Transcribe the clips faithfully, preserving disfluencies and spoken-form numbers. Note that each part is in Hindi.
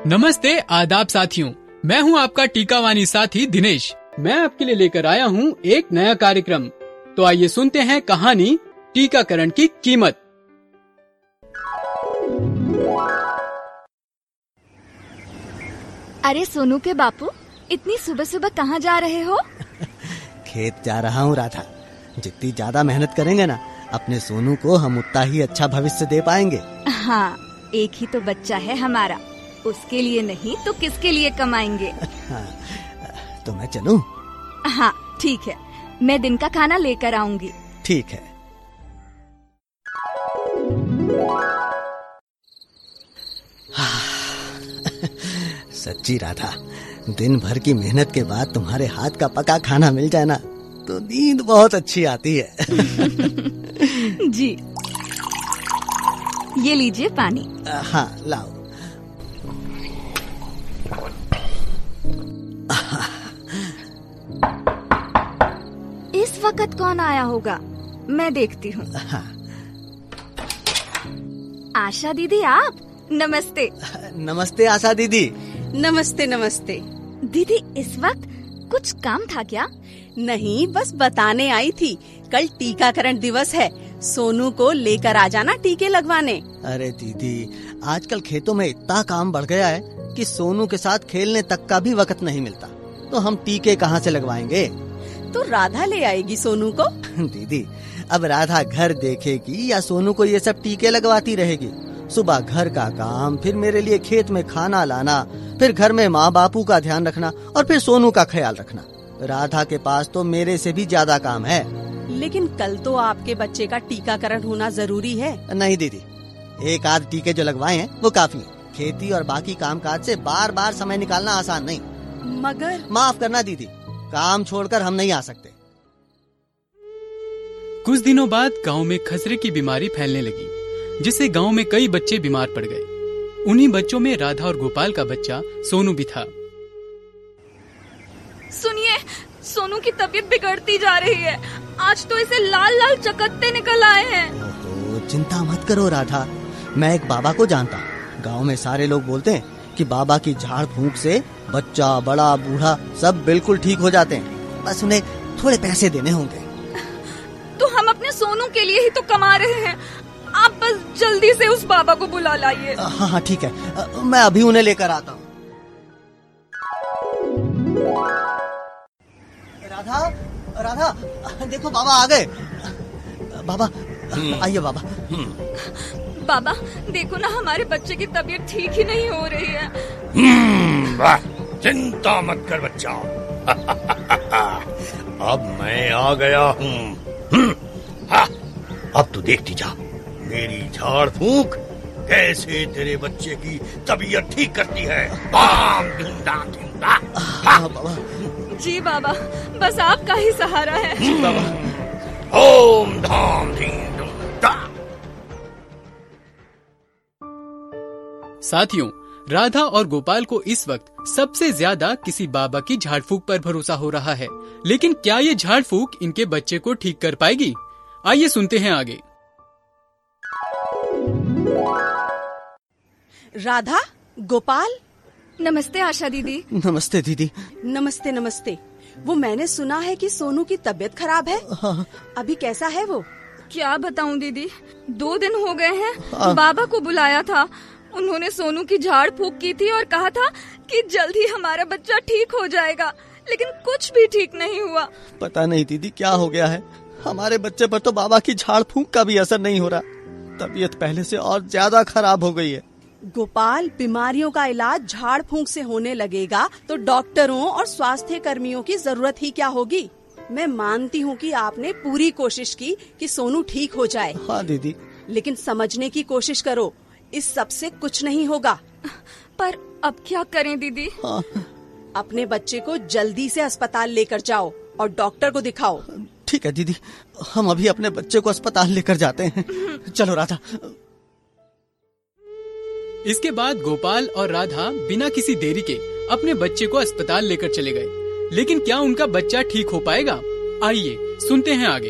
नमस्ते आदाब साथियों, मैं हूं आपका टीकावानी साथी दिनेश। मैं आपके लिए लेकर आया हूं एक नया कार्यक्रम। तो आइए सुनते हैं कहानी टीकाकरण की कीमत। अरे सोनू के बापू, इतनी सुबह सुबह कहाँ जा रहे हो? खेत जा रहा हूँ राधा। जितनी ज्यादा मेहनत करेंगे ना, अपने सोनू को हम उतना ही अच्छा भविष्य दे पाएंगे। हाँ, एक ही तो बच्चा है हमारा, उसके लिए नहीं तो किसके लिए कमाएंगे। हाँ, तो मैं चलूं? हाँ ठीक है, मैं दिन का खाना लेकर आऊंगी। ठीक है। सच्ची राधा, दिन भर की मेहनत के बाद तुम्हारे हाथ का पका खाना मिल जाए ना तो नींद बहुत अच्छी आती है। जी, ये लीजिए पानी। हाँ लाओ। इस वक्त कौन आया होगा, मैं देखती हूँ। हाँ। आशा दीदी, आप? नमस्ते। नमस्ते आशा दीदी। नमस्ते नमस्ते। दीदी, इस वक्त कुछ काम था क्या? नहीं, बस बताने आई थी, कल टीकाकरण दिवस है, सोनू को लेकर आ जाना टीके लगवाने। अरे दीदी, आजकल खेतों में इतना काम बढ़ गया है कि सोनू के साथ खेलने तक का भी वक्त नहीं मिलता, तो हम टीके कहाँ से लगवाएंगे? तो राधा ले आएगी सोनू को। दीदी, अब राधा घर देखेगी या सोनू को ये सब टीके लगवाती रहेगी? सुबह घर का काम, फिर मेरे लिए खेत में खाना लाना, फिर घर में माँ बापू का ध्यान रखना और फिर सोनू का ख्याल रखना। राधा के पास तो मेरे से भी ज्यादा काम है। लेकिन कल तो आपके बच्चे का टीकाकरण होना जरूरी है। नहीं दीदी, एक आध टीके जो लगवाए हैं वो काफी है। खेती और बाकी कामकाज से बार बार समय निकालना आसान नहीं। मगर माफ करना दीदी, काम छोड़कर हम नहीं आ सकते। कुछ दिनों बाद गांव में खसरे की बीमारी फैलने लगी, जिससे गांव में कई बच्चे बीमार पड़ गए। उन्हीं बच्चों में राधा और गोपाल का बच्चा सोनू भी था। सुनिए, सोनू की तबीयत बिगड़ती जा रही है। आज तो इसे लाल लाल चकत्ते निकल आए हैं। ओहो, चिंता मत करो राधा, मैं एक बाबा को जानता हूँ। गाँव में सारे लोग बोलते हैं कि बाबा की झाड़ फूंक से बच्चा, बड़ा, बूढ़ा सब बिल्कुल ठीक हो जाते हैं। बस उन्हें थोड़े पैसे देने होंगे। तो हम अपने सोनू के लिए ही तो कमा रहे हैं, आप बस जल्दी से उस बाबा को बुला लाइए। हाँ हाँ ठीक है, मैं अभी उन्हें लेकर आता हूँ। राधा, राधा, देखो बाबा आ गए। बाबा आइए बाबा। बाबा देखो ना, हमारे बच्चे की तबीयत ठीक ही नहीं हो रही है। वाह, चिंता मत कर बच्चा। अब मैं आ गया हूँ। अब तू देखती जा, मेरी झाड़ फूंक कैसे तेरे बच्चे की तबीयत ठीक करती है। बाम धुंधा धुंधा। हाँ बाबा। जी बाबा, बस आपका ही सहारा है। जी बाबा। ओम धाम धीम धूम धा। साथियों, राधा और गोपाल को इस वक्त सबसे ज्यादा किसी बाबा की झाड़ फूंक पर भरोसा हो रहा है। लेकिन क्या ये झाड़ फूंक इनके बच्चे को ठीक कर पाएगी? आइए सुनते हैं आगे। राधा, गोपाल। नमस्ते आशा दीदी। नमस्ते दीदी। नमस्ते नमस्ते। वो मैंने सुना है कि सोनू की तबीयत खराब है। हाँ। अभी कैसा है वो? क्या बताऊं दीदी, दो दिन हो गए हैं। हाँ। बाबा को बुलाया था, उन्होंने सोनू की झाड़ फूंक की थी और कहा था कि जल्द ही हमारा बच्चा ठीक हो जाएगा, लेकिन कुछ भी ठीक नहीं हुआ। पता नहीं दीदी क्या हो गया है, हमारे बच्चे पर तो बाबा की झाड़ फूंक का भी असर नहीं हो रहा। तबीयत पहले से और ज्यादा खराब हो गई है। गोपाल, बीमारियों का इलाज झाड़ फूंक से होने लगेगा तो डॉक्टरों और स्वास्थ्य कर्मियों की जरूरत ही क्या होगी। मैं मानती हूँ कि आपने पूरी कोशिश की कि सोनू ठीक हो जाए। हाँ दीदी। लेकिन समझने की कोशिश करो, इस सब से कुछ नहीं होगा। पर अब क्या करें दीदी? हाँ। अपने बच्चे को जल्दी से अस्पताल लेकर जाओ और डॉक्टर को दिखाओ। ठीक है दीदी, हम अभी अपने बच्चे को अस्पताल लेकर जाते हैं। चलो राधा। इसके बाद गोपाल और राधा बिना किसी देरी के अपने बच्चे को अस्पताल लेकर चले गए। लेकिन क्या उनका बच्चा ठीक हो पाएगा? आइए सुनते हैं आगे।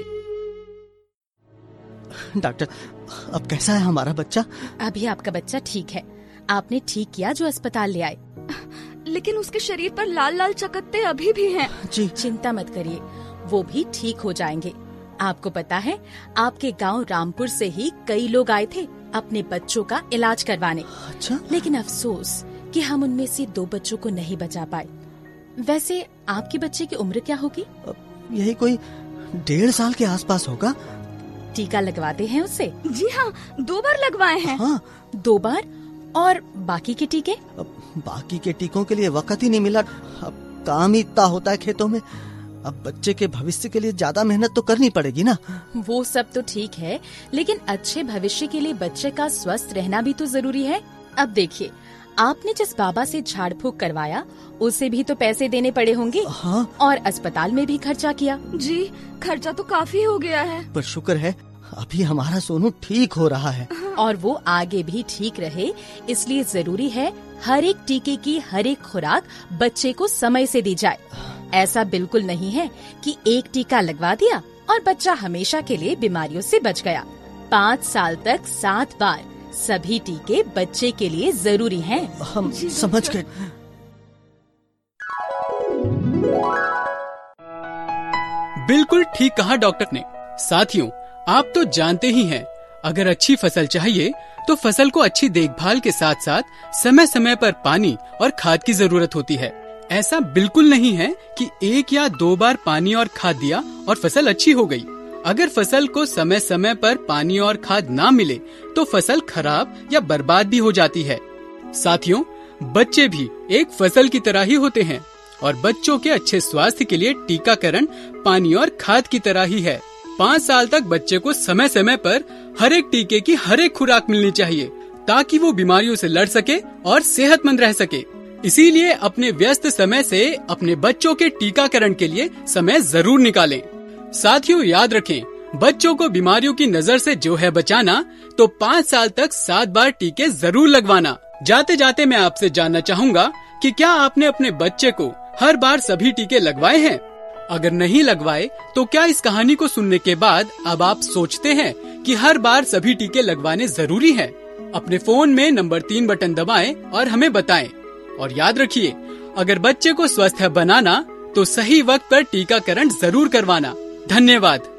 डॉक्टर, अब कैसा है हमारा बच्चा? अभी आपका बच्चा ठीक है, आपने ठीक किया जो अस्पताल ले आए। लेकिन उसके शरीर पर लाल लाल चकत्ते अभी भी हैं। जी चिंता मत करिए, वो भी ठीक हो जाएंगे। आपको पता है, आपके गांव रामपुर से ही कई लोग आए थे अपने बच्चों का इलाज करवाने। अच्छा, लेकिन अफसोस कि हम उनमें से दो बच्चों को नहीं बचा पाए। वैसे आपके बच्चे की उम्र क्या होगी? यही कोई डेढ़ साल के आसपास होगा। टीका लगवाते हैं उसे? जी हाँ, दो बार लगवाए हैं। हाँ, दो बार? और बाकी के टीके? अब बाकी के टीकों के लिए वक्त ही नहीं मिला। अब काम ही इतना होता है खेतों में। अब बच्चे के भविष्य के लिए ज्यादा मेहनत तो करनी पड़ेगी ना। वो सब तो ठीक है, लेकिन अच्छे भविष्य के लिए बच्चे का स्वस्थ रहना भी तो जरूरी है। अब देखिए, आपने जिस बाबा से झाड़ फूक करवाया उसे भी तो पैसे देने पड़े होंगे। हाँ, और अस्पताल में भी खर्चा किया। जी, खर्चा तो काफी हो गया है। पर शुक्र है अभी हमारा सोनू ठीक हो रहा है। और वो आगे भी ठीक रहे, इसलिए जरूरी है हर एक टीके की हर एक खुराक बच्चे को समय से दी जाए। ऐसा बिल्कुल नहीं है कि एक टीका लगवा दिया और बच्चा हमेशा के लिए बीमारियों से बच गया। पाँच साल तक सात बार सभी टीके बच्चे के लिए जरूरी हैं। हम समझ गए। बिल्कुल ठीक कहा डॉक्टर ने। साथियों, आप तो जानते ही हैं, अगर अच्छी फसल चाहिए तो फसल को अच्छी देखभाल के साथ साथ समय समय पर पानी और खाद की जरूरत होती है। ऐसा बिल्कुल नहीं है कि एक या दो बार पानी और खाद दिया और फसल अच्छी हो गई। अगर फसल को समय समय पर पानी और खाद ना मिले तो फसल खराब या बर्बाद भी हो जाती है। साथियों, बच्चे भी एक फसल की तरह ही होते हैं और बच्चों के अच्छे स्वास्थ्य के लिए टीकाकरण पानी और खाद की तरह ही है। पाँच साल तक बच्चे को समय समय पर हर एक टीके की हर एक खुराक मिलनी चाहिए ताकि वो बीमारियों से लड़ सके और सेहतमंद रह सके। इसीलिए अपने व्यस्त समय से अपने बच्चों के टीकाकरण के लिए समय जरूर निकालें। साथियों, याद रखें, बच्चों को बीमारियों की नजर से जो है बचाना, तो पाँच साल तक सात बार टीके जरूर लगवाना। जाते जाते मैं आपसे जानना चाहूँगा कि क्या आपने अपने बच्चे को हर बार सभी टीके लगवाए हैं? अगर नहीं लगवाए तो क्या इस कहानी को सुनने के बाद अब आप सोचते हैं कि हर बार सभी टीके लगवाने जरूरी है? अपने फोन में नंबर तीन बटन दबाएं और हमें बताएं। और याद रखिए, अगर बच्चे को स्वस्थ बनाना तो सही वक्त पर टीकाकरण जरूर करवाना। धन्यवाद।